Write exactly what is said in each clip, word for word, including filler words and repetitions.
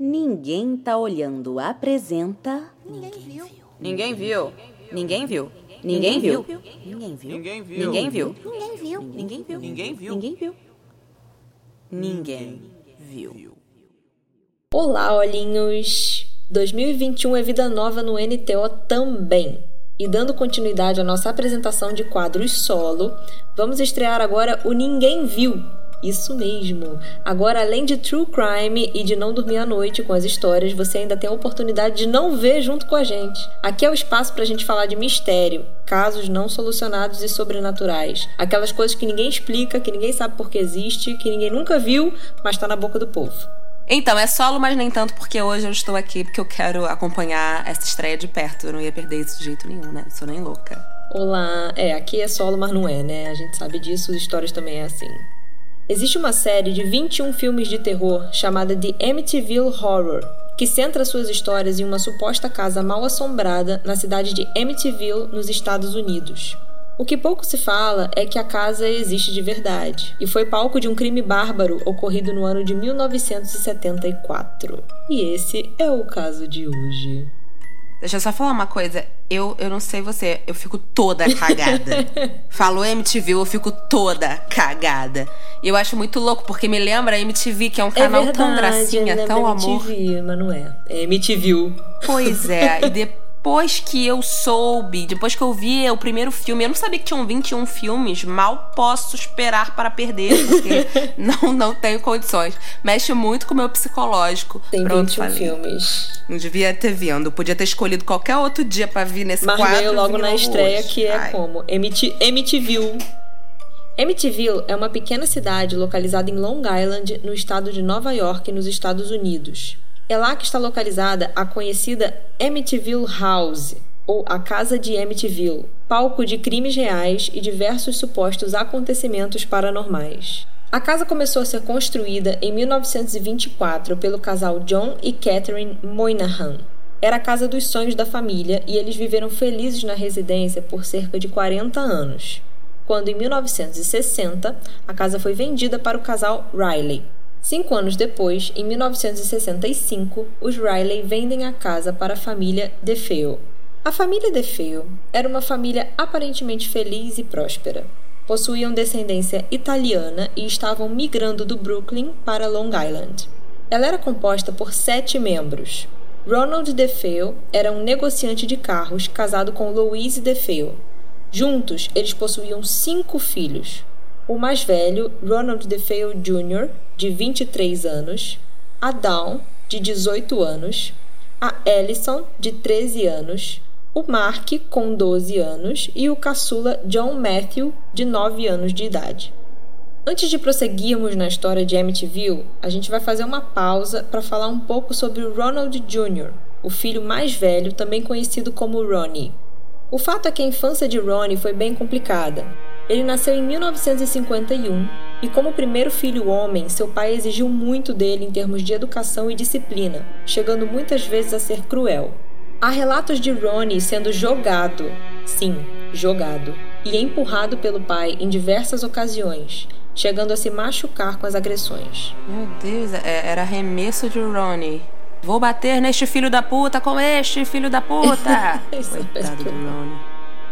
Ninguém Tá Olhando apresenta... Ninguém viu. Ninguém viu. Ninguém viu. Ninguém viu. Ninguém viu. Ninguém viu. Ninguém viu. Ninguém viu. Ninguém viu. Ninguém viu. Ninguém viu. Ninguém viu. Olá, olhinhos! dois mil e vinte e um é vida nova no N T O também. E dando continuidade à nossa apresentação de quadros solo, vamos estrear agora o Ninguém Viu. Isso mesmo! Agora, além de True Crime e de não dormir à noite com as histórias, você ainda tem a oportunidade de não ver junto com a gente. Aqui é o espaço pra gente falar de mistério, casos não solucionados e sobrenaturais. Aquelas coisas que ninguém explica, que ninguém sabe por que existe, que ninguém nunca viu, mas tá na boca do povo. Então, é solo, mas nem tanto, porque hoje eu estou aqui porque eu quero acompanhar essa estreia de perto. Eu não ia perder isso de jeito nenhum, né? Não sou nem louca. Olá! É, aqui é solo, mas não é, né? A gente sabe disso, as histórias também é assim. Existe uma série de vinte e um filmes de terror chamada The Amityville Horror, que centra suas histórias em uma suposta casa mal assombrada na cidade de Amityville, nos Estados Unidos. O que pouco se fala é que a casa existe de verdade e foi palco de um crime bárbaro ocorrido no ano de mil novecentos e setenta e quatro. E esse é o caso de hoje. Deixa eu só falar uma coisa. Eu, eu não sei você, eu fico toda cagada. Falou M T V, eu fico toda cagada. E eu acho muito louco, porque me lembra a M T V, que é um canal é verdade, tão gracinha, tão amor. M T V, mas não é. É M T V. Pois é, e depois que eu soube, depois que eu vi o primeiro filme, eu não sabia que tinham vinte e um filmes, mal posso esperar para perder, porque não, não tenho condições. Mexe muito com o meu psicológico. Tem Pronto, vinte e um falei. filmes. Não devia ter vindo, podia ter escolhido qualquer outro dia pra vir nesse Mas quadro. veio logo na estreia, hoje. que é Ai. como Amityville. Amityville é uma pequena cidade localizada em Long Island, no estado de Nova York, nos Estados Unidos. É lá que está localizada a conhecida Amityville House, ou a Casa de Amityville, palco de crimes reais e diversos supostos acontecimentos paranormais. A casa começou a ser construída em mil novecentos e vinte e quatro pelo casal John e Catherine Moynihan. Era a casa dos sonhos da família e eles viveram felizes na residência por cerca de quarenta anos. Quando, em mil novecentos e sessenta, a casa foi vendida para o casal Riley. Cinco anos depois, em mil novecentos e sessenta e cinco, os Riley vendem a casa para a família DeFeo. A família DeFeo era uma família aparentemente feliz e próspera. Possuíam descendência italiana e estavam migrando do Brooklyn para Long Island. Ela era composta por sete membros. Ronald DeFeo era um negociante de carros casado com Louise DeFeo. Juntos, eles possuíam cinco filhos. O mais velho, Ronald DeFeo Júnior, de vinte e três anos, a Dawn, de dezoito anos, a Ellison, de treze anos, o Mark, com doze anos, e o caçula John Matthew, de nove anos de idade. Antes de prosseguirmos na história de Amityville, a gente vai fazer uma pausa para falar um pouco sobre o Ronald Júnior, o filho mais velho, também conhecido como Ronnie. O fato é que a infância de Ronnie foi bem complicada. Ele nasceu em mil novecentos e cinquenta e um e, como primeiro filho homem, seu pai exigiu muito dele em termos de educação e disciplina, chegando muitas vezes a ser cruel. Há relatos de Ronnie sendo jogado, sim, jogado, e empurrado pelo pai em diversas ocasiões, chegando a se machucar com as agressões. Meu Deus, é- era arremesso de Ronnie. Vou bater neste filho da puta com este filho da puta. Coitado do Ronnie.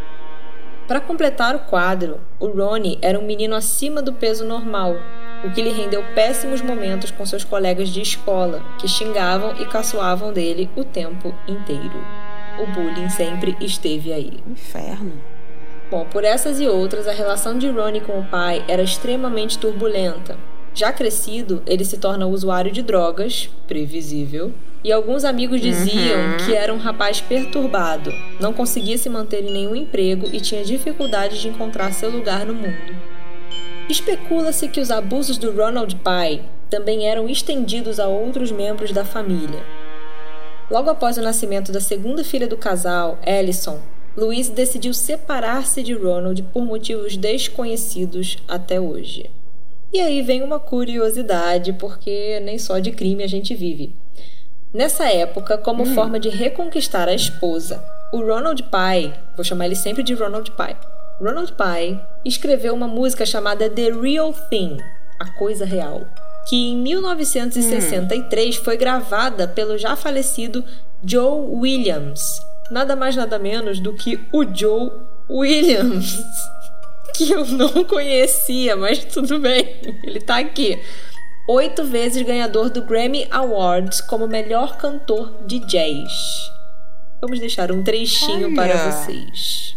Para completar o quadro, o Ronnie era um menino acima do peso normal, o que lhe rendeu péssimos momentos com seus colegas de escola, que xingavam e caçoavam dele o tempo inteiro. O bullying sempre esteve aí. Inferno. Bom, por essas e outras, a relação de Ronnie com o pai era extremamente turbulenta. Já crescido, ele se torna usuário de drogas, previsível, e alguns amigos diziam Uhum. que era um rapaz perturbado, não conseguia se manter em nenhum emprego e tinha dificuldade de encontrar seu lugar no mundo. Especula-se que os abusos do Ronald pai também eram estendidos a outros membros da família. Logo após o nascimento da segunda filha do casal, Ellison, Louise decidiu separar-se de Ronald por motivos desconhecidos até hoje. E aí vem uma curiosidade, porque nem só de crime a gente vive. Nessa época, como hum. forma de reconquistar a esposa, o Ronald pai, vou chamar ele sempre de Ronald pai, Ronald pai escreveu uma música chamada The Real Thing, a coisa real. que em mil novecentos e sessenta e três hum. foi gravada pelo já falecido Joe Williams. Nada mais nada menos do que o Joe Williams, que eu não conhecia, mas tudo bem, ele tá aqui. Oito vezes ganhador do Grammy Awards como melhor cantor de jazz. Vamos deixar um trechinho Olha. para vocês.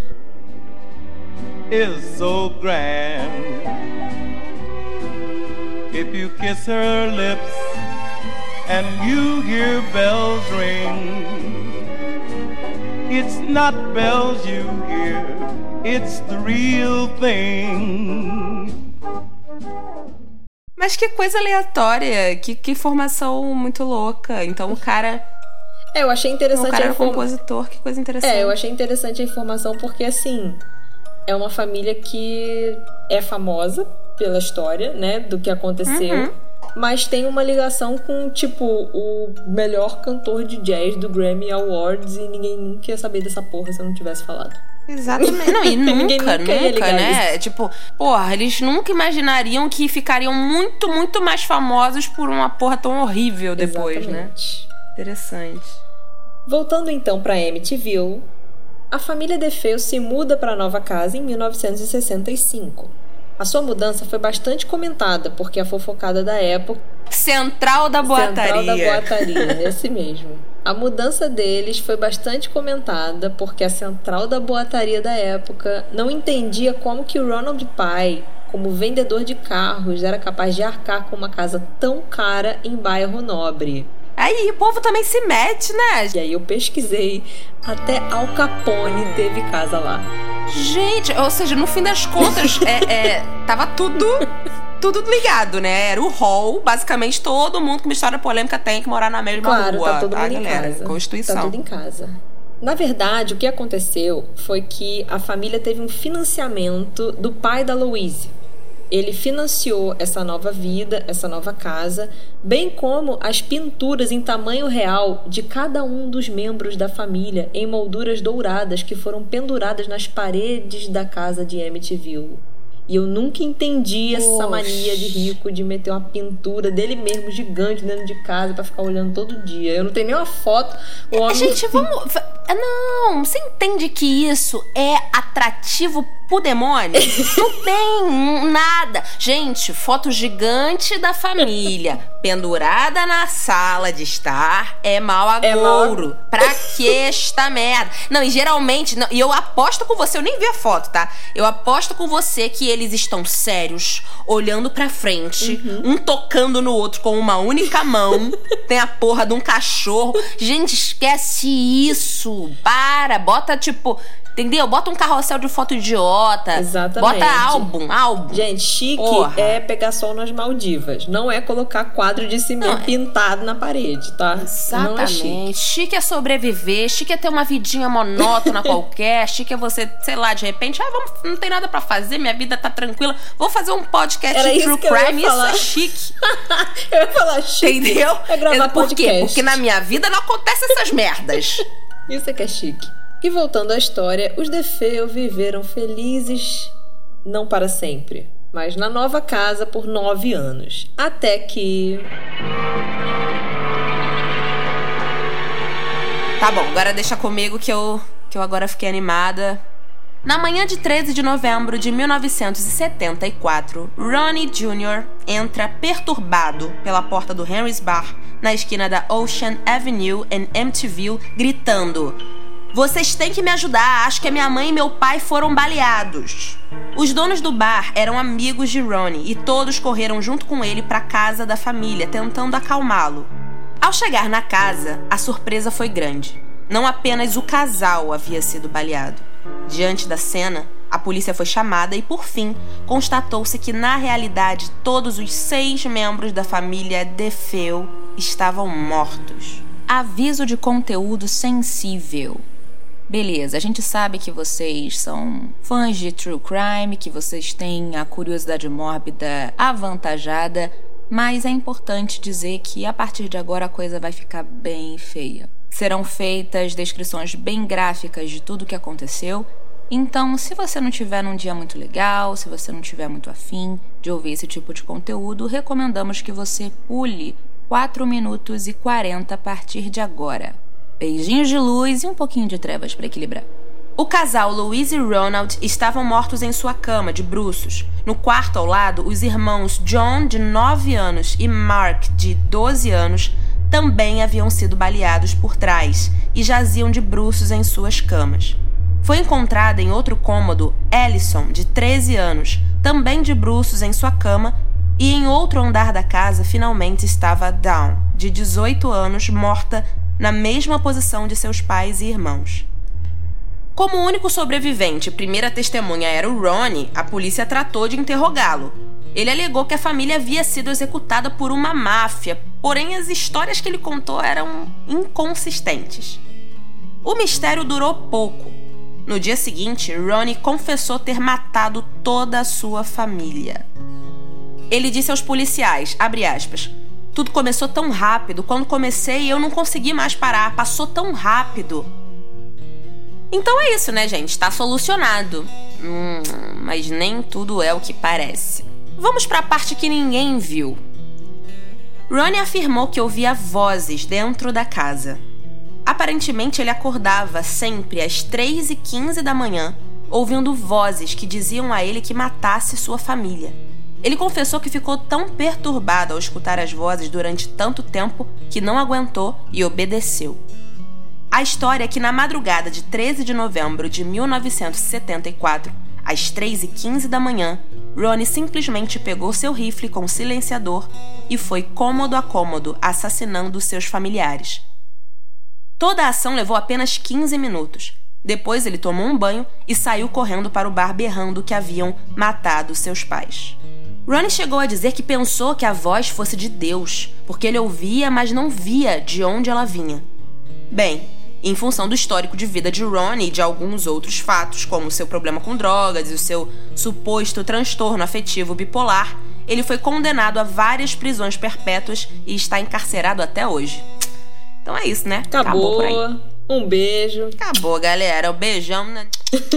Is so grand. If you kiss her lips and you hear bells ring, it's not bells you hear, it's the real thing. Mas que coisa aleatória, que, que informação muito louca. Então o cara... É, eu achei interessante... O cara a era inform... compositor, que coisa interessante. É, eu achei interessante a informação porque, assim, é uma família que é famosa pela história, né, do que aconteceu. Uhum. Mas tem uma ligação com, tipo, o melhor cantor de jazz do Grammy Awards e ninguém nunca ia saber dessa porra se eu não tivesse falado. Exatamente. Não, e nunca, nunca, nunca né? Isso. Tipo, porra, eles nunca imaginariam que ficariam muito, muito mais famosos por uma porra tão horrível depois, Exatamente. né? Interessante. Voltando então pra Amityville, a família DeFeo se muda pra nova casa em mil novecentos e sessenta e cinco. A sua mudança foi bastante comentada, porque a fofocada da época... Central da Boataria. Central da Boataria, esse mesmo. A mudança deles foi bastante comentada, porque a Central da Boataria da época não entendia como que o Ronald Pye, como vendedor de carros, era capaz de arcar com uma casa tão cara em bairro nobre. Aí o povo também se mete, né? E aí eu pesquisei, até Al Capone teve casa lá. Gente, ou seja, no fim das contas, é, é, tava tudo, tudo ligado, né? Era o hall, basicamente todo mundo com uma história polêmica tem que morar na mesma claro, rua. Tá todo tá, mundo galera? em casa. Constituição. Tá tudo em casa. Na verdade, o que aconteceu foi que a família teve um financiamento do pai da Louise. Ele financiou essa nova vida, essa nova casa, bem como as pinturas em tamanho real de cada um dos membros da família em molduras douradas que foram penduradas nas paredes da casa de Amityville. E eu nunca entendi essa Oxe. mania de rico de meter uma pintura dele mesmo gigante dentro de casa pra ficar olhando todo dia. Eu não tenho nem uma foto. O homem... Gente, vamos... Não, você entende que isso é atrativo pro demônio? Não tem nada. Gente, foto gigante da família pendurada na sala de estar é mau agouro. É mal... Pra que esta merda? Não, e geralmente... Não, e eu aposto com você, eu nem vi a foto, tá? Eu aposto com você que eles estão sérios, olhando pra frente, uhum. um tocando no outro com uma única mão. Tem a porra de um cachorro. Gente, esquece isso. Para, bota tipo... Entendeu? Bota um carrossel de foto idiota. Exatamente. Bota álbum, álbum. Gente, chique Porra. é pegar sol nas Maldivas. Não é colocar quadro de cimento não, pintado na parede, tá? Exatamente. Não é chique. Chique é sobreviver, chique é ter uma vidinha monótona qualquer, chique é você, sei lá, de repente, ah, vamos, não tem nada pra fazer, minha vida tá tranquila, vou fazer um podcast Era de true crime, isso falar. é chique. Eu ia falar chique. Entendeu? É gravar Por podcast. quê? Porque na minha vida não acontecem essas merdas. Isso é que é chique. E voltando à história, os DeFeo viveram felizes, não para sempre, mas na nova casa por nove anos. Até que... Tá bom, agora deixa comigo que eu, que eu agora fiquei animada. Na manhã de treze de novembro de mil novecentos e setenta e quatro, Ronnie Júnior entra perturbado pela porta do Henry's Bar, na esquina da Ocean Avenue em Amityville, gritando: "Vocês têm que me ajudar, acho que a minha mãe e meu pai foram baleados." Os donos do bar eram amigos de Ronnie e todos correram junto com ele para a casa da família, tentando acalmá-lo. Ao chegar na casa, a surpresa foi grande. Não apenas o casal havia sido baleado. Diante da cena, a polícia foi chamada e, por fim, constatou-se que, na realidade, todos os seis membros da família DeFeo estavam mortos. Aviso de conteúdo sensível. Beleza, a gente sabe que vocês são fãs de true crime, que vocês têm a curiosidade mórbida avantajada, mas é importante dizer que a partir de agora a coisa vai ficar bem feia. Serão feitas descrições bem gráficas de tudo o que aconteceu Então, se você não tiver num dia muito legal, se você não tiver muito afim de ouvir esse tipo de conteúdo, recomendamos que você pule quatro minutos e quarenta a partir de agora. Beijinhos de luz e um pouquinho de trevas para equilibrar. O casal Louise e Ronald estavam mortos em sua cama, de bruços. No quarto ao lado, os irmãos John, de nove anos, e Mark, de doze anos, também haviam sido baleados por trás e jaziam de bruços em suas camas. Foi encontrada em outro cômodo Ellison, de treze anos, também de bruços em sua cama, e em outro andar da casa finalmente estava Dawn, de dezoito anos, morta na mesma posição de seus pais e irmãos. Como o único sobrevivente e primeira testemunha era o Ronnie, a polícia tratou de interrogá-lo. Ele alegou que a família havia sido executada por uma máfia, porém as histórias que ele contou eram inconsistentes. O mistério durou pouco. No dia seguinte, Ronnie confessou ter matado toda a sua família. Ele disse aos policiais, abre aspas, tudo começou tão rápido, quando comecei eu não consegui mais parar, passou tão rápido. Então é isso, né, gente? Tá solucionado. Hum, mas nem tudo é o que parece. Vamos para a parte que ninguém viu. Ronnie afirmou que ouvia vozes dentro da casa. Aparentemente, ele acordava sempre às três e quinze da manhã, ouvindo vozes que diziam a ele que matasse sua família. Ele confessou que ficou tão perturbado ao escutar as vozes durante tanto tempo que não aguentou e obedeceu. A história é que na madrugada de treze de novembro de mil novecentos e setenta e quatro, às três e quinze da manhã, Ronnie simplesmente pegou seu rifle com silenciador e foi cômodo a cômodo assassinando seus familiares. Toda a ação levou apenas quinze minutos. Depois ele tomou um banho e saiu correndo para o bar berrando que haviam matado seus pais. Ronnie chegou a dizer que pensou que a voz fosse de Deus, porque ele ouvia, mas não via de onde ela vinha. Bem, em função do histórico de vida de Ronnie e de alguns outros fatos, como o seu problema com drogas e o seu suposto transtorno afetivo bipolar, ele foi condenado a várias prisões perpétuas e está encarcerado até hoje. Então é isso, né? Acabou. Acabou por aí. Um beijo. Acabou, galera. Um beijão. Né?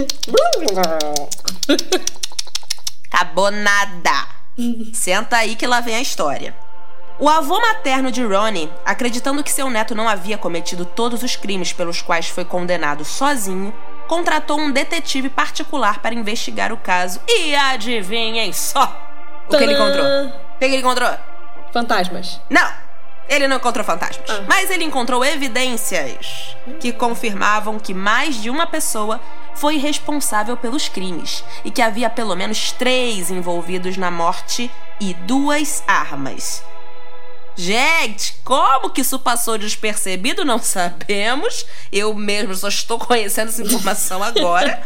Acabou nada. Senta aí que lá vem a história. O avô materno de Ronnie, acreditando que seu neto não havia cometido todos os crimes pelos quais foi condenado sozinho, contratou um detetive particular para investigar o caso. E adivinhem só o que ele encontrou. O que ele encontrou? Fantasmas. Não. Ele não encontrou fantasmas, ah. mas ele encontrou evidências que confirmavam que mais de uma pessoa foi responsável pelos crimes e que havia pelo menos três envolvidos na morte e duas armas. Gente, como que isso passou despercebido, não sabemos. Eu mesmo só estou conhecendo essa informação agora.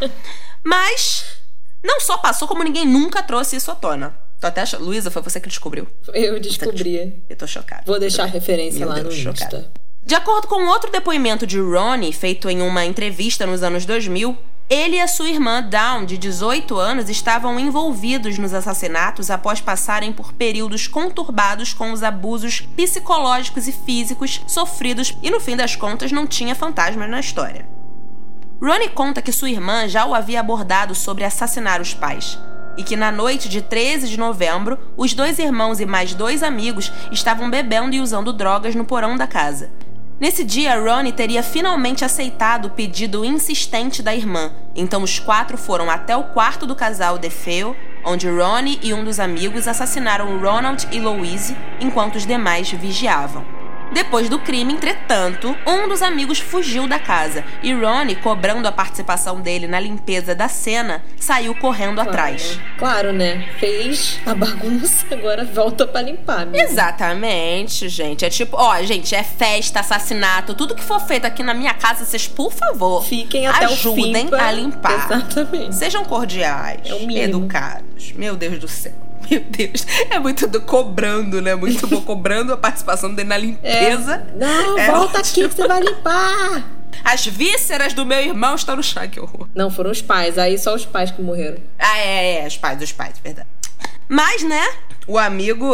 Mas não só passou, como ninguém nunca trouxe isso à tona. Tô até achando... Luísa, foi você que descobriu? Eu descobri. Eu tô chocada. Vou deixar a referência Meu lá Deus, no Insta. Chocada. De acordo com outro depoimento de Ronnie, feito em uma entrevista nos anos dois mil, ele e a sua irmã Dawn, de dezoito anos, estavam envolvidos nos assassinatos após passarem por períodos conturbados com os abusos psicológicos e físicos sofridos e, no fim das contas, não tinha fantasmas na história. Ronnie conta que sua irmã já o havia abordado sobre assassinar os pais, e que na noite de treze de novembro, os dois irmãos e mais dois amigos estavam bebendo e usando drogas no porão da casa. Nesse dia, Ronnie teria finalmente aceitado o pedido insistente da irmã, então os quatro foram até o quarto do casal DeFeo, onde Ronnie e um dos amigos assassinaram Ronald e Louise, enquanto os demais vigiavam. Depois do crime, entretanto, um dos amigos fugiu da casa e Ronnie, cobrando a participação dele na limpeza da cena, saiu correndo claro, atrás. Claro, né? Fez a bagunça, agora volta pra limpar. Mesmo. Exatamente, gente. É tipo, ó, gente, é festa, assassinato, tudo que for feito aqui na minha casa, vocês, por favor, fiquem até ajudem o fim pra... a limpar. Exatamente. Sejam cordiais, é o mínimo. Educados. Meu Deus do céu. Meu Deus, é muito do cobrando, né? Muito bom, cobrando a participação dele na limpeza. É. Não, é volta ótimo. aqui que você vai limpar. As vísceras do meu irmão estão no chão, que horror. Não, foram os pais, aí só os pais que morreram. Ah, é, é, os pais, os pais, verdade. Mas, né, o amigo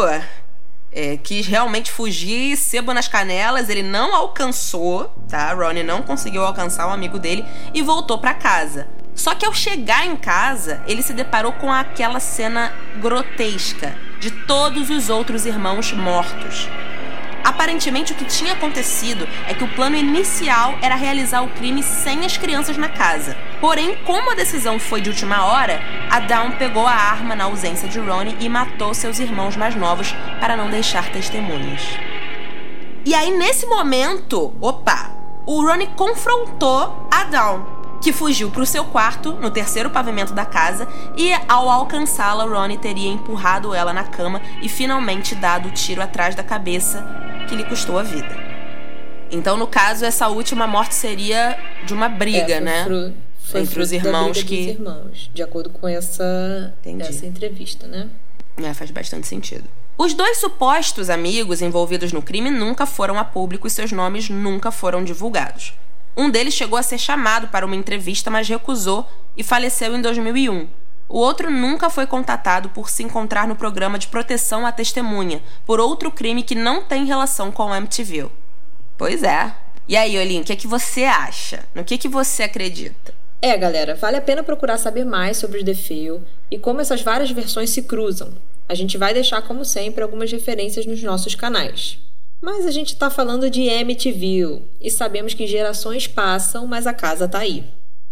é, quis realmente fugir, sebo nas canelas, ele não alcançou, tá? Ronnie não conseguiu alcançar o amigo dele e voltou pra casa. Só que ao chegar em casa, ele se deparou com aquela cena grotesca de todos os outros irmãos mortos. Aparentemente, o que tinha acontecido é que o plano inicial era realizar o crime sem as crianças na casa. Porém, como a decisão foi de última hora, a Dawn pegou a arma na ausência de Ronnie e matou seus irmãos mais novos para não deixar testemunhas. E aí, nesse momento, opa, o Ronnie confrontou a Dawn, que fugiu para o seu quarto, no terceiro pavimento da casa, e ao alcançá-la, Ronnie teria empurrado ela na cama e finalmente dado o tiro atrás da cabeça, que lhe custou a vida. Então, no caso, essa última morte seria de uma briga, é, né? Fru, foi entre os irmãos da briga que... dos irmãos, de acordo com essa, essa entrevista, né? É, faz bastante sentido. Os dois supostos amigos envolvidos no crime nunca foram a público e seus nomes nunca foram divulgados. Um deles chegou a ser chamado para uma entrevista, mas recusou e faleceu em dois mil e um. O outro nunca foi contatado por se encontrar no programa de proteção à testemunha, por outro crime que não tem relação com o Amityville. Pois é. E aí, Olin, o que é que você acha? No que é que você acredita? É, galera, vale a pena procurar saber mais sobre os The Fill e como essas várias versões se cruzam. A gente vai deixar, como sempre, algumas referências nos nossos canais. Mas a gente tá falando de Amityville e sabemos que gerações passam, mas a casa tá aí.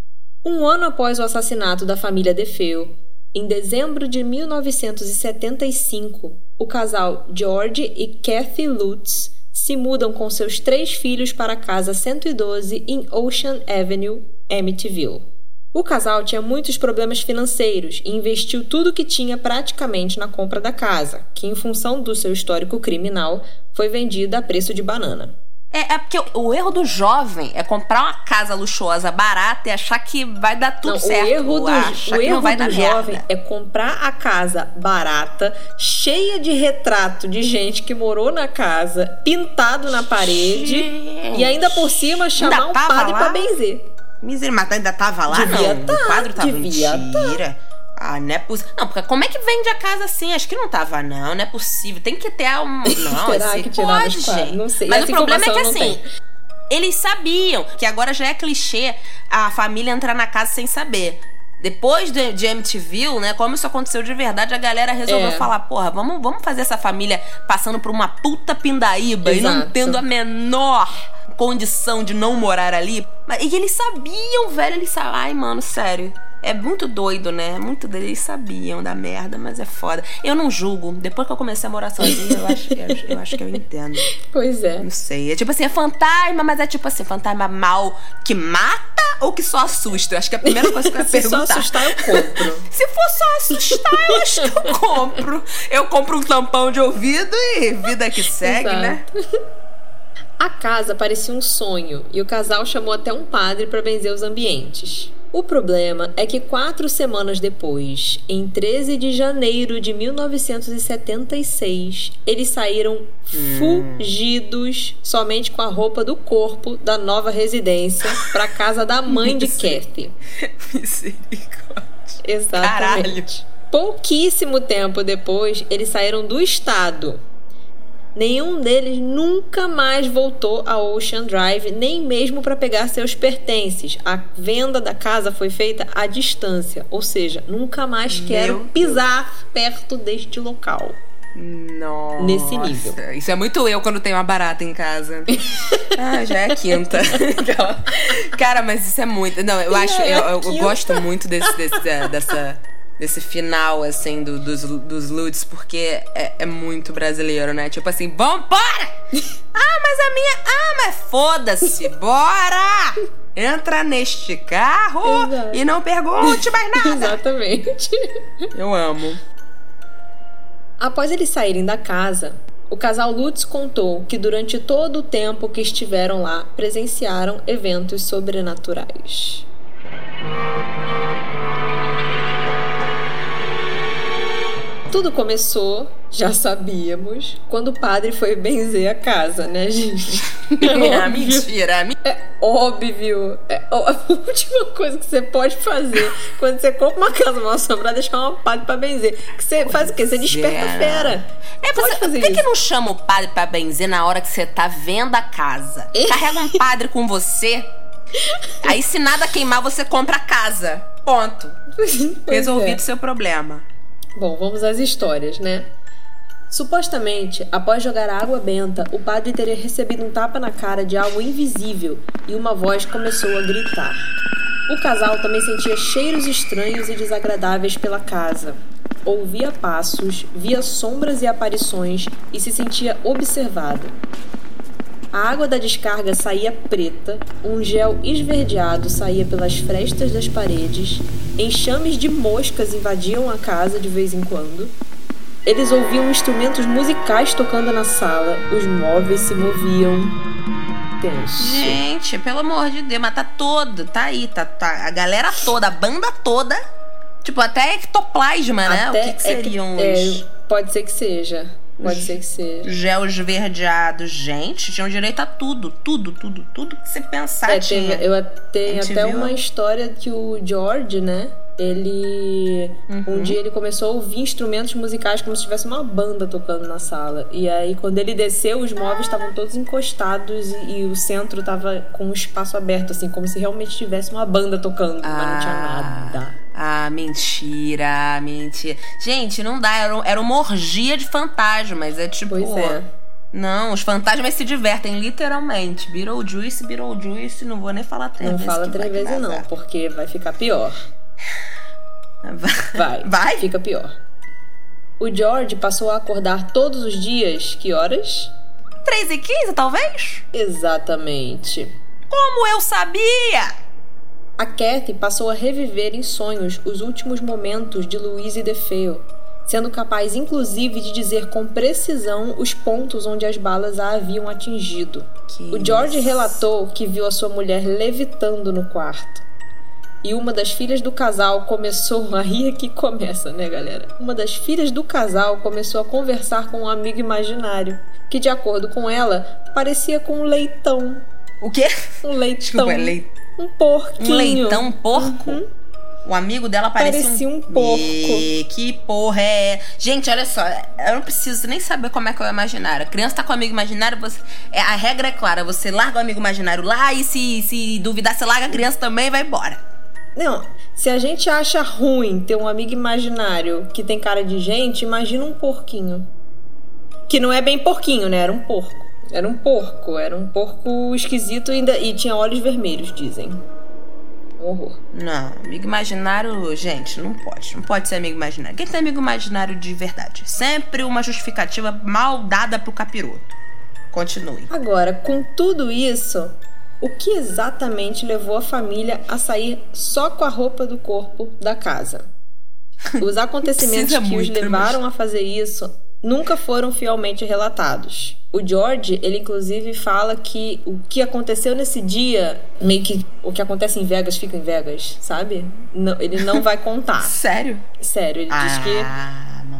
Um ano após o assassinato da família The Fill, em dezembro de mil novecentos e setenta e cinco, o casal George e Kathy Lutz se mudam com seus três filhos para a casa cento e doze em Ocean Avenue, Amityville. O casal tinha muitos problemas financeiros e investiu tudo o que tinha praticamente na compra da casa, que, em função do seu histórico criminal, foi vendida a preço de banana. É, é porque o, o erro do jovem é comprar uma casa luxuosa barata e achar que vai dar tudo não, certo. O erro do, achar o que erro não vai do dar jovem merda. é comprar a casa barata, cheia de retrato de gente que morou na casa, pintado na parede, gente. E ainda por cima chamar Ainda um tava padre lá? pra benzer. Misericórdia, ainda tava lá? Devia não, tá, o quadro tava devia mentira. Tá. Ah, não é possível. Não, porque como é que vende a casa assim? Acho que não tava, não. Não é possível. Tem que ter um... Não, Será esse que tiraram pode, os quadros? gente. Não sei. Mas Essa o problema é que informação eu não assim... tenho. Eles sabiam que agora já é clichê a família entrar na casa sem saber. Depois de, de Amityville, né, como isso aconteceu de verdade, a galera resolveu é. falar, porra, vamos, vamos fazer essa família passando por uma puta pindaíba Exato. E não tendo a menor condição de não morar ali. E eles sabiam, velho, eles sabiam. Ai, mano, sério. É muito doido, né? É muito doido. Eles sabiam da merda, mas é foda. Eu não julgo. Depois que eu comecei a morar sozinha, eu acho, eu, eu acho que eu entendo. Pois é. Não sei. É tipo assim, é fantasma, mas é tipo assim, fantasma mal que mata ou que só assusta? Eu acho que é a primeira coisa que eu ia perguntar. Se só assustar, eu compro. Se for só assustar, eu acho que eu compro. Eu compro um tampão de ouvido e vida que segue, Exato. Né? A casa parecia um sonho e o casal chamou até um padre para benzer os ambientes. O problema é que quatro semanas depois, em treze de janeiro de mil novecentos e setenta e seis, eles saíram hum. fugidos somente com a roupa do corpo da nova residência para a casa da mãe de Kathy. Misericórdia. Exatamente. Caralho. Pouquíssimo tempo depois, eles saíram do estado. Nenhum deles nunca mais voltou a Ocean Drive, nem mesmo para pegar seus pertences. A venda da casa foi feita à distância, ou seja, nunca mais Meu quero Deus. pisar perto deste local. Nossa. Nesse nível. Isso é muito eu quando tenho uma barata em casa. Ah, já é a quinta. Cara, mas isso é muito... Não, eu acho... É eu, eu, eu quinta. gosto muito desse, desse, dessa... desse final, assim, do, dos, dos Lutz, porque é, é muito brasileiro, né? Tipo assim, vambora! Ah, mas a minha... Ah, mas foda-se, bora! Entra neste carro Exato. E não pergunte mais nada. Exatamente. Eu amo. Após eles saírem da casa, o casal Lutz contou que durante todo o tempo que estiveram lá, presenciaram eventos sobrenaturais. Tudo começou, já sabíamos, quando o padre foi benzer a casa, né, gente? É É mentira. É óbvio. É ó... A última coisa que você pode fazer quando você compra uma casa mal assombrada é chamar um padre pra benzer. Que você pois faz o quê? Você desperta a fera. É, você, por que, que não chama o padre pra benzer na hora que você tá vendo a casa? Carrega um padre com você. Aí, se nada queimar, você compra a casa. ponto. Resolvido é. seu problema. Bom, vamos às histórias, né? Supostamente, após jogar a água benta, o padre teria recebido um tapa na cara de algo invisível e uma voz começou a gritar. O casal também sentia cheiros estranhos e desagradáveis pela casa. Ouvia passos, via sombras e aparições e se sentia observado. A água da descarga saía preta, um gel esverdeado saía pelas frestas das paredes, enxames de moscas invadiam a casa de vez em quando. Eles ouviam instrumentos musicais tocando na sala, os móveis se moviam. Tenso. Gente, pelo amor de Deus, mas tá toda, tá aí, tá, tá a galera toda, a banda toda, tipo, até ectoplasma, né? Até o que, que seriam é, os... é, Pode ser que seja, pode ser que seja. Gel esverdeado, gente, tinham direito a tudo, tudo, tudo, tudo que você pensar é, tinha. Tem, eu tenho até viu? uma história que o George, né? Ele... Uhum. Um dia ele começou a ouvir instrumentos musicais como se tivesse uma banda tocando na sala. E aí, quando ele desceu, os móveis estavam todos encostados e, e o centro tava com um espaço aberto, assim, como se realmente tivesse uma banda tocando, ah, mas não tinha nada. Ah, mentira, mentira. Gente, não dá, era, era uma orgia de fantasmas, é tipo... Pois é. Não, os fantasmas se divertem, literalmente. Beetlejuice, Beetlejuice, não vou nem falar três não vezes. Não fala três vezes não, porque vai ficar pior. Vai, vai? Fica pior. O George passou a acordar todos os dias, que horas? três e quinze, talvez? Exatamente. Como eu sabia? A Kathy passou a reviver em sonhos os últimos momentos de Louise DeFeo, sendo capaz inclusive de dizer com precisão os pontos onde as balas a haviam atingido. Que o George isso? relatou que viu a sua mulher levitando no quarto. E uma das filhas do casal começou... Aí é que começa, né, galera? Uma das filhas do casal começou a conversar com um amigo imaginário, que, de acordo com ela, parecia com um leitão. O quê? Um leitão. Desculpa, é leitão. Um porquinho. Um leitão, um porco? Uhum. O amigo dela parecia, parecia um, um... porco. E... Que porra é... Gente, olha só, eu não preciso nem saber como é que é o imaginário. A criança tá com o amigo imaginário, você... é, a regra é clara, você larga o amigo imaginário lá e se, se duvidar, você larga a criança também e vai embora. Não, se a gente acha ruim ter um amigo imaginário que tem cara de gente, imagina um porquinho. Que não é bem porquinho, né? Era um porco. Era um porco, era um porco esquisito e, ainda, e tinha olhos vermelhos, dizem. Horror. Não, amigo imaginário, gente, não pode. Não pode ser amigo imaginário. Quem tem amigo imaginário de verdade? Sempre uma justificativa mal dada pro capiroto. Continue. Agora, com tudo isso... O que exatamente levou a família a sair só com a roupa do corpo da casa? Os acontecimentos que muito, os levaram mas... a fazer isso nunca foram fielmente relatados. O George, ele inclusive fala que o que aconteceu nesse dia, meio que o que acontece em Vegas fica em Vegas, sabe? Não, ele não vai contar. Sério? Sério, ele ah, diz que... Mano.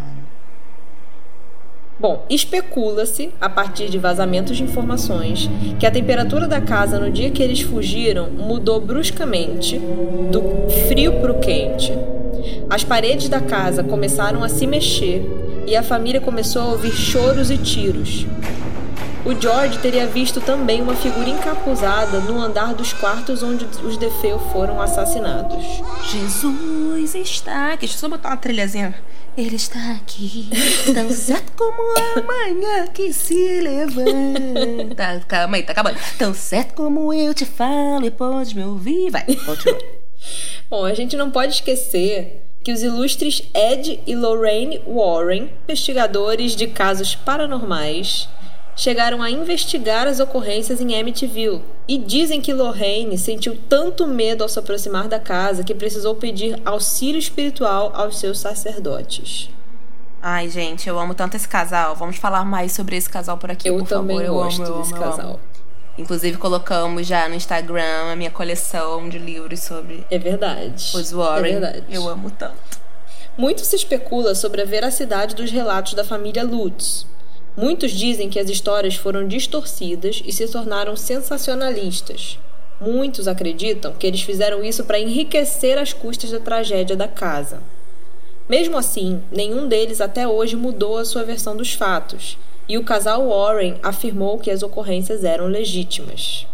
Bom, especula-se, a partir de vazamentos de informações, que a temperatura da casa no dia que eles fugiram mudou bruscamente, do frio para o quente. As paredes da casa começaram a se mexer e a família começou a ouvir choros e tiros. O George teria visto também uma figura encapuzada no andar dos quartos onde os DeFeo foram assassinados. Jesus está aqui. Deixa eu só botar uma trilhazinha. Ele está aqui, tão certo como a manhã que se levanta. Calma aí, tá acabando. Tão certo como eu te falo e pode me ouvir. Vai, continua. Bom, a gente não pode esquecer que os ilustres Ed e Lorraine Warren, investigadores de casos paranormais, chegaram a investigar as ocorrências em Amityville e dizem que Lorraine sentiu tanto medo ao se aproximar da casa que precisou pedir auxílio espiritual aos seus sacerdotes. Ai, gente, eu amo tanto esse casal. Vamos falar mais sobre esse casal por aqui, eu por também favor. gosto eu amo, desse eu amo, casal. Eu amo. Inclusive, colocamos já no Instagram a minha coleção de livros sobre é verdade. os Warren. É verdade. Eu amo tanto. Muito se especula sobre a veracidade dos relatos da família Lutz. Muitos dizem que as histórias foram distorcidas e se tornaram sensacionalistas. Muitos acreditam que eles fizeram isso para enriquecer às custas da tragédia da casa. Mesmo assim, nenhum deles até hoje mudou a sua versão dos fatos, e o casal Warren afirmou que as ocorrências eram legítimas.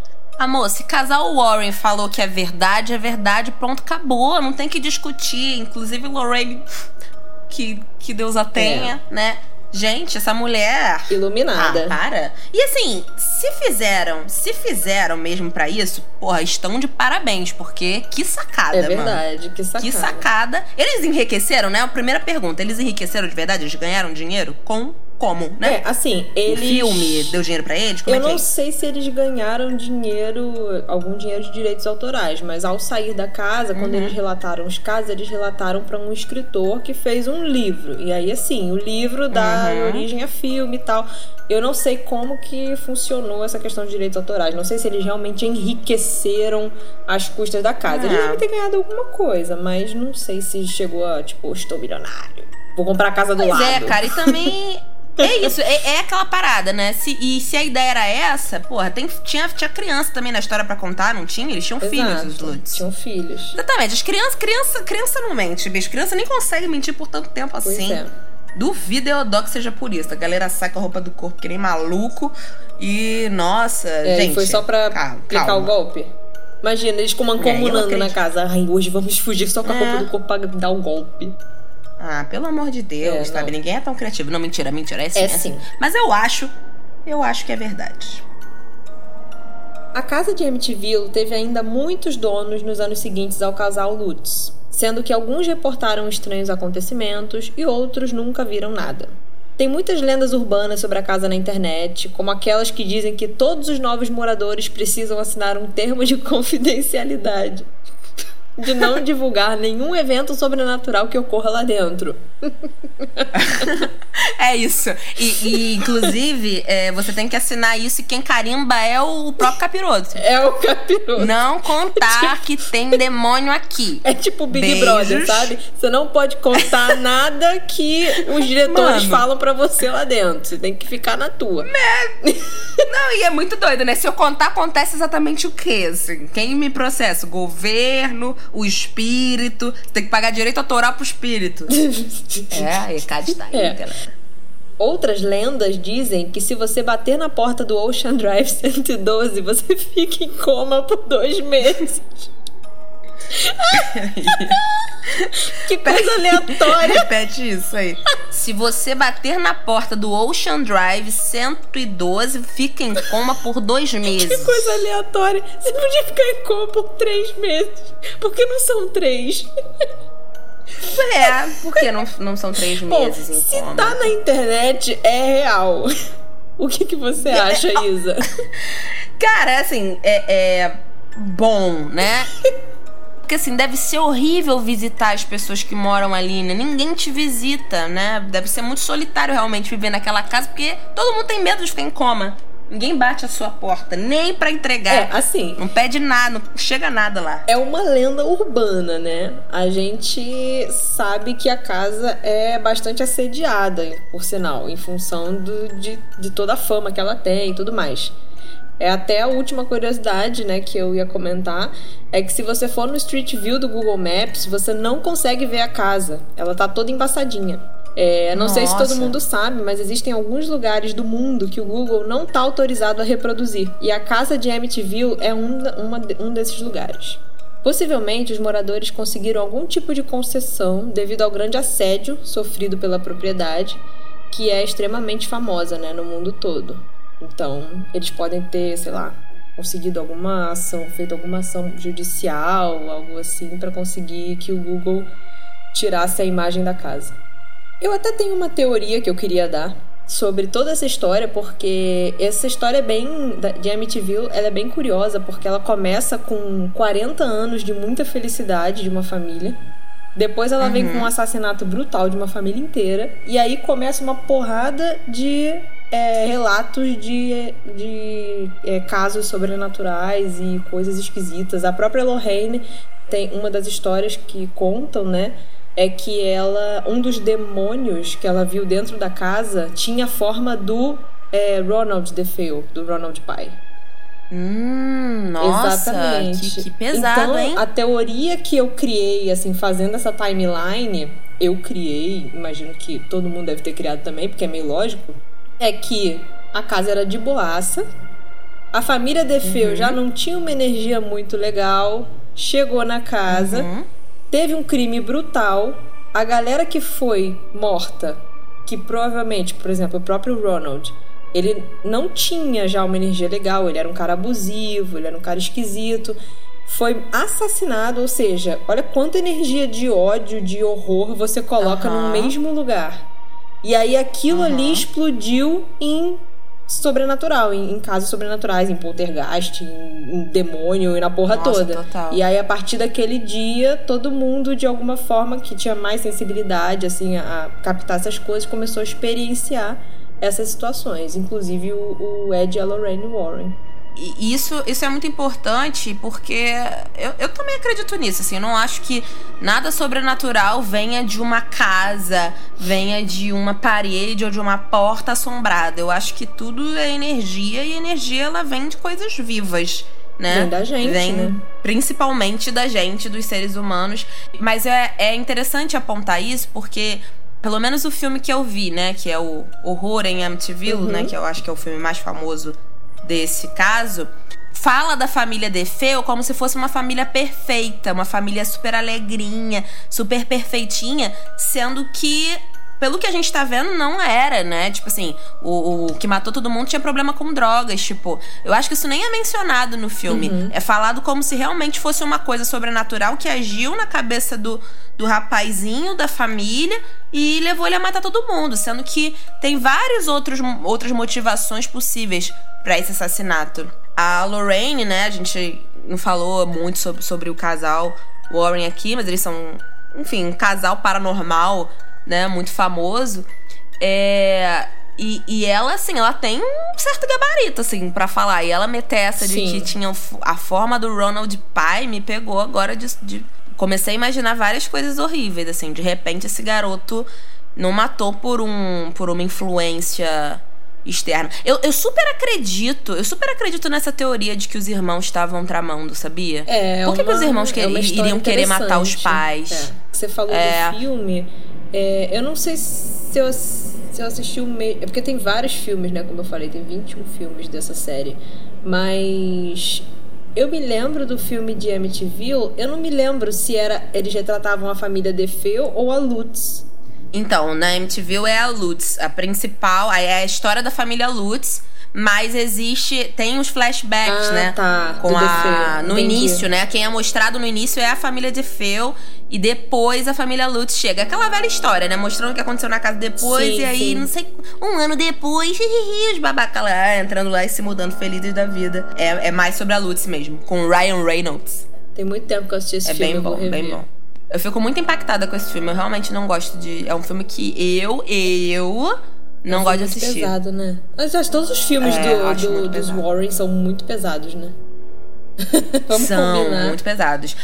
Amor, se casal Warren falou que é verdade, é verdade, pronto, acabou. Não tem que discutir. Inclusive, Lorraine, que, que Deus a tenha, é. né? Gente, essa mulher... Iluminada. Ah, para. E assim, se fizeram, se fizeram mesmo pra isso, porra, estão de parabéns, porque que sacada, mano. É verdade, mano. que sacada. Que sacada. Eles enriqueceram, né? A primeira pergunta, eles enriqueceram de verdade? Eles ganharam dinheiro? Com... Como, né? É, assim, eles... O filme deu dinheiro pra eles? Como Eu é que não é? sei se eles ganharam dinheiro, algum dinheiro de direitos autorais, mas ao sair da casa, uhum. quando eles relataram os casos, eles relataram pra um escritor que fez um livro. E aí, assim, o livro dá uhum. origem a filme e tal. Eu não sei como que funcionou essa questão de direitos autorais. Não sei se eles realmente enriqueceram as custas da casa. É. Eles devem ter ganhado alguma coisa, mas não sei se chegou a, tipo, estou milionário, vou comprar a casa do pois lado. É, cara, e também... É isso, é, é aquela parada, né? Se, e se a ideia era essa, porra, tem, tinha, tinha criança também na história pra contar, não tinha? Eles tinham Exato, filhos, os Lutz. Tinham filhos. Exatamente, as crianças, criança, criança não mente, bicho. Criança nem consegue mentir por tanto tempo Pois assim. É. Duvido eu dó que seja por isso. A galera saca a roupa do corpo que nem maluco. E, nossa, é, gente. E foi só pra calma, aplicar calma. o golpe. Imagina, eles como mancomunando é, na casa. Ai, hoje vamos fugir só com a é. roupa do corpo pra dar o golpe. Ah, pelo amor de Deus, é, sabe? não. Ninguém é tão criativo. Não, mentira, mentira. É sim, é, é sim. sim. Mas eu acho, eu acho que é verdade. A casa de Amityville teve ainda muitos donos nos anos seguintes ao casal Lutz, sendo que alguns reportaram estranhos acontecimentos e outros nunca viram nada. Tem muitas lendas urbanas sobre a casa na internet, como aquelas que dizem que todos os novos moradores precisam assinar um termo de confidencialidade de não divulgar nenhum evento sobrenatural que ocorra lá dentro. É isso. E, e inclusive, é, você tem que assinar isso e quem carimba é o próprio capiroto. É o capiroto. Não contar que tem demônio aqui. É tipo Big Beijos. Brother, sabe? Você não pode contar nada que os diretores Mano. falam pra você lá dentro. Você tem que ficar na tua. É. Não, e é muito doido, né? Se eu contar, acontece exatamente o quê? Assim, quem me processa? O governo, o espírito. Tem que pagar direito autoral pro espírito. É, a ECAD tá aí, É. galera. Outras lendas dizem que se você bater na porta do Ocean Drive cento e doze, você fica em coma por dois meses. Que coisa aleatória. Repete isso aí. Se você bater na porta do Ocean Drive cento e doze, fica em coma por dois meses. Que coisa aleatória. Você podia ficar em coma por três meses. Por que não são três? É, porque não, não são três meses Bom, em se coma. tá na internet, é real. O que, que você acha, Isa? Cara, assim, é, é bom, né? Porque assim, deve ser horrível visitar as pessoas que moram ali, né? Ninguém te visita, né? Deve ser muito solitário realmente viver naquela casa, porque todo mundo tem medo de ficar em coma. Ninguém bate a sua porta, nem pra entregar. É, assim... Não pede nada, não chega nada lá. É uma lenda urbana, né? A gente sabe que a casa é bastante assediada, por sinal, em função do, de, de toda a fama que ela tem e tudo mais. É até a última curiosidade, né, que eu ia comentar, é que se você for no Street View do Google Maps, você não consegue ver a casa. Ela tá toda embaçadinha. É, não Nossa. sei se todo mundo sabe, mas existem alguns lugares do mundo que o Google não tá autorizado a reproduzir. E a casa de Amityville é um, uma, um desses lugares. Possivelmente, os moradores conseguiram algum tipo de concessão devido ao grande assédio sofrido pela propriedade, que é extremamente famosa, né, no mundo todo. Então, eles podem ter, sei lá, conseguido alguma ação, feito alguma ação judicial, algo assim, para conseguir que o Google tirasse a imagem da casa. Eu até tenho uma teoria que eu queria dar sobre toda essa história, porque essa história é bem, de Amityville, ela é bem curiosa, porque ela começa com quarenta anos de muita felicidade de uma família. Depois ela uhum. vem com um assassinato brutal de uma família inteira. E aí começa uma porrada de é, relatos de, de é, casos sobrenaturais e coisas esquisitas. A própria Lorraine tem uma das histórias que contam, né? É que ela, um dos demônios que ela viu dentro da casa tinha a forma do é, Ronald DeFeo, do Ronald pai. Hum, nossa, exatamente. Que, que pesado, então, hein? A teoria que eu criei, assim, fazendo essa timeline, eu criei, imagino que todo mundo deve ter criado também, porque é meio lógico, é que a casa era de boaça, A família DeFeo Uhum. já não tinha uma energia muito legal. Chegou na casa, Uhum. teve um crime brutal. A galera que foi morta, que provavelmente, por exemplo, o próprio Ronald, ele não tinha já uma energia legal. Ele era um cara abusivo, ele era um cara esquisito. Foi assassinado, ou seja, olha quanta energia de ódio, de horror você coloca Uhum. no mesmo lugar. E aí aquilo Uhum. ali explodiu em sobrenatural, em, em casos sobrenaturais, em poltergeist, em, em demônio e na porra Nossa, toda. total. E aí a partir daquele dia, todo mundo de alguma forma que tinha mais sensibilidade assim a, a captar essas coisas começou a experienciar essas situações, inclusive o, o Ed e a Lorraine Warren. E isso, isso é muito importante porque eu, eu também acredito nisso, assim, eu não acho que nada sobrenatural venha de uma casa, venha de uma parede ou de uma porta assombrada. Eu acho que tudo é energia e energia ela vem de coisas vivas, né? Vem da gente, Vem né? principalmente da gente, dos seres humanos. Mas é, é interessante apontar isso porque pelo menos o filme que eu vi, né, que é o Horror em Amityville, Uhum. né, que eu acho que é o filme mais famoso desse caso, fala da família DeFeo como se fosse uma família perfeita, uma família super alegrinha, super perfeitinha, sendo que, pelo que a gente tá vendo, não era, né? Tipo assim, o, o que matou todo mundo tinha problema com drogas, tipo... Eu acho que isso nem é mencionado no filme. Uhum. É falado como se realmente fosse uma coisa sobrenatural que agiu na cabeça do, do rapazinho, da família, e levou ele a matar todo mundo. Sendo que tem várias outros, outras motivações possíveis pra esse assassinato. A Lorraine, né, a gente não falou muito sobre, sobre o casal Warren aqui, mas eles são, enfim, um casal paranormal, né, muito famoso. É... E, e ela, assim, ela tem um certo gabarito, assim, pra falar. E ela meter essa de Sim. que tinha a forma do Ronald pai me pegou agora de, de... Comecei a imaginar várias coisas horríveis, assim. De repente, esse garoto não matou por, um, por uma influência externa. Eu, eu super acredito, eu super acredito nessa teoria de que os irmãos estavam tramando, sabia? É, Por que, uma, que os irmãos é quer, uma história iriam querer matar os interessante. pais? É. Você falou É. do filme. É, eu não sei se eu, se eu assisti o meio. É porque tem vários filmes, né? Como eu falei, tem vinte e um filmes dessa série. Mas eu me lembro do filme de Amityville. Eu não me lembro se era eles retratavam a família DeFeo ou a Lutz. Então, na Amityville é a Lutz, a principal, é a história da família Lutz, mas existe, tem os flashbacks, Ah, né? tá, Com do a, DeFeo, no entendi. início, né? Quem é mostrado no início é a família DeFeo e depois a família Lutz chega. Aquela velha história, né? Mostrando o que aconteceu na casa depois Sim, e aí, sim. não sei, um ano depois, os babacas lá entrando lá e se mudando felizes da vida. É, é mais sobre a Lutz mesmo, com o Ryan Reynolds. Tem muito tempo que eu assisti esse É filme. bem eu vou bom, bem rever. bom. Eu fico muito impactada com esse filme. Eu realmente não gosto de... É um filme que eu, eu não É gosto de muito assistir. pesado, né? Mas acho que todos os filmes É, do, eu acho do- muito dos pesado. Warren são muito pesados, né? Vamos São combinar. muito pesados.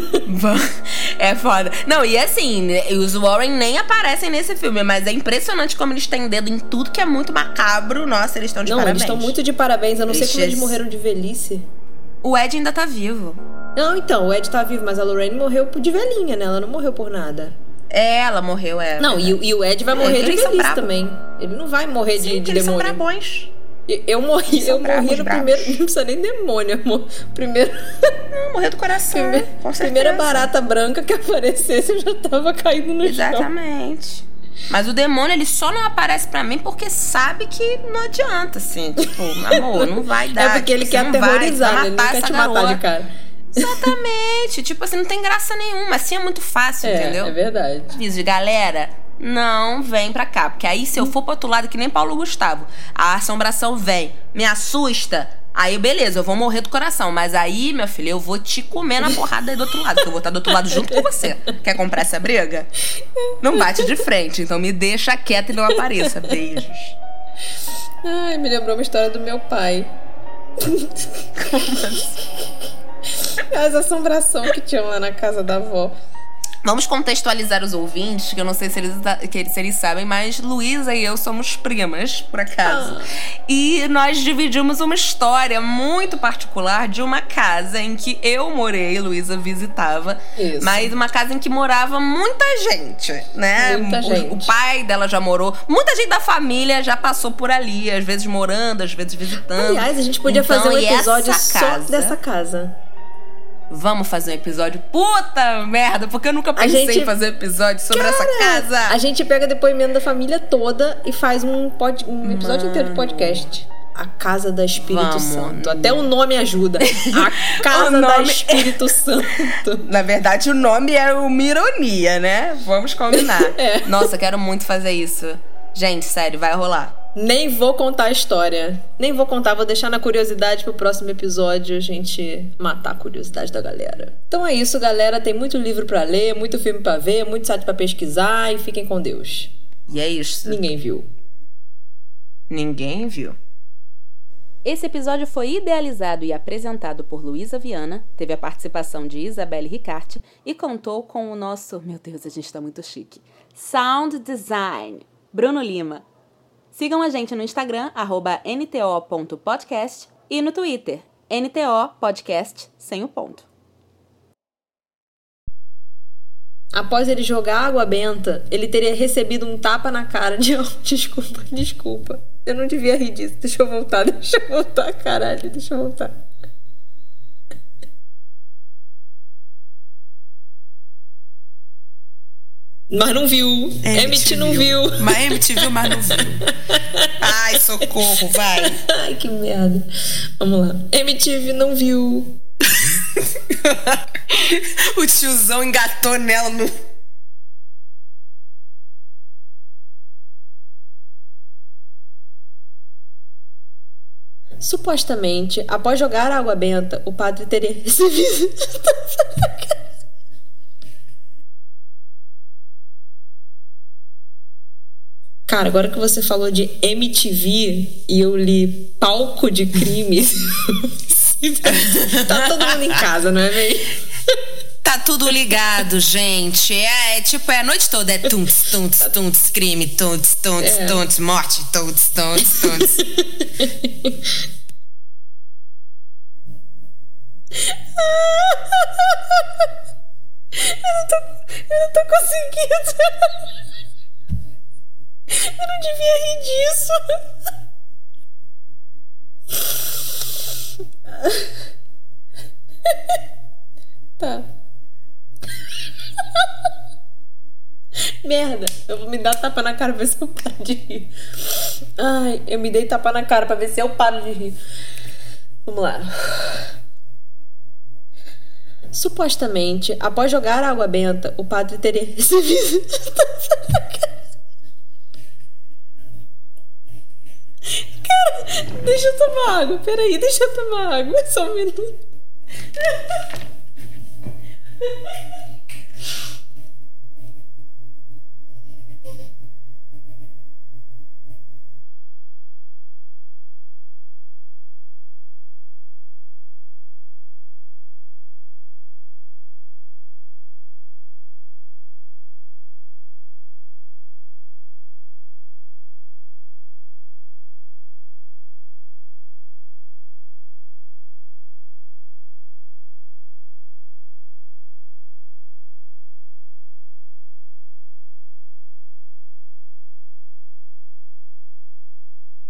É foda. Não, e assim, né, os Warren nem aparecem nesse filme, mas é impressionante como eles têm dedo em tudo que é muito macabro. Nossa, eles estão de Não, parabéns. eles estão muito de parabéns. Eu não sei Eles como eles ches- morreram de velhice. O Ed ainda tá vivo. Não, então, o Ed tá vivo, mas a Lorraine morreu de velhinha, né? Ela não morreu por nada. É, ela morreu, é. Não, e, o- e o Ed vai morrer É, de eles são velhice brabos. também. Ele não vai morrer de, Sim, de eles são demônio. brabões. Eu- Eu morri, Eles são eu morri bravos, no bravos. primeiro. Não precisa nem demônio, amor. Primeiro, Não, morreu do coração. primeiro- com certeza. primeira barata branca que aparecesse, eu já tava caindo no chão. Exatamente. Mas o demônio, ele só não aparece pra mim porque sabe que não adianta, assim. Tipo, amor, não vai dar. É porque ele tipo, quer você não vai, aterrorizar, vai né? Ele não matar quer essa te matar garota. de cara. Exatamente. Tipo assim, não tem graça nenhuma. Assim é muito fácil, É, entendeu? é verdade. Aviso de galera, não vem pra cá. Porque aí, se eu for pro outro lado, que nem Paulo Gustavo, a assombração vem, me assusta. Aí, beleza, eu vou morrer do coração. Mas aí, meu filho, eu vou te comer na porrada aí do outro lado. Que eu vou estar do outro lado junto com você. Quer comprar essa briga? Não bate de frente. Então me deixa quieta e não apareça. Beijos. Ai, me lembrou uma história do meu pai. As assombrações que tinham lá na casa da avó. Vamos contextualizar os ouvintes, que eu não sei se eles, que, se eles sabem, mas Luísa e eu somos primas, por acaso. Ah. E nós dividimos uma história muito particular de uma casa em que eu morei, Luísa visitava. Isso. Mas uma casa em que morava muita gente, né? Muita o, gente. O pai dela já morou. Muita gente da família já passou por ali, às vezes morando, às vezes visitando. Aliás, a gente podia então, fazer um episódio só casa, dessa casa. Vamos fazer um episódio? Puta merda, porque eu nunca pensei gente... em fazer um episódio sobre Cara, essa casa. A gente pega depoimento da família toda e faz um, pod... um episódio Mano. inteiro de podcast. A Casa da Espírito Vamos. Santo. Até o nome ajuda. A Casa nome... da Espírito Santo. Na verdade, o nome é uma ironia, né? Vamos combinar. É. Nossa, quero muito fazer isso. Gente, sério, vai rolar. Nem vou contar a história. Nem vou contar, vou deixar na curiosidade pro próximo episódio a gente matar a curiosidade da galera. Então é isso, galera. Tem muito livro pra ler, muito filme pra ver, muito site pra pesquisar e fiquem com Deus. E é isso. Ninguém viu. Ninguém viu. Esse episódio foi idealizado e apresentado por Luísa Viana, teve a participação de Isabelle Ricarte e contou com o nosso... Meu Deus, a gente tá muito chique. Sound Design, Bruno Lima. Sigam a gente no Instagram, arroba N T O ponto podcast e no Twitter, N T O Podcast, sem o ponto. Após ele jogar água benta, ele teria recebido um tapa na cara de... Desculpa, desculpa. Eu não devia rir disso. Deixa eu voltar, deixa eu voltar, caralho. Deixa eu voltar. Mas não viu. M T não viu. Mas M T viu, mas não viu. Ai, socorro, vai. Ai, que merda. Vamos lá. M T V não viu. O tiozão engatou nela no... Supostamente, após jogar água benta, o padre teria recebido... Cara, agora que você falou de M T V e eu li palco de crimes, tá todo mundo em casa, não é mesmo? Tá tudo ligado, gente. É, é tipo, é a noite toda. É tunts, tunts, tunts, crime, tunts, tunts, é. tunts, morte, tunts, tunts, tunts. Eu não tô, eu não tô conseguindo. Eu não devia rir disso. Tá. Merda, eu vou me dar tapa na cara pra ver se eu paro de rir. Ai, eu me dei tapa na cara pra ver se eu paro de rir. Vamos lá. Supostamente, após jogar água benta, o padre teria recebido... Cara, deixa eu tomar água. Peraí, deixa eu tomar água. Só um minuto.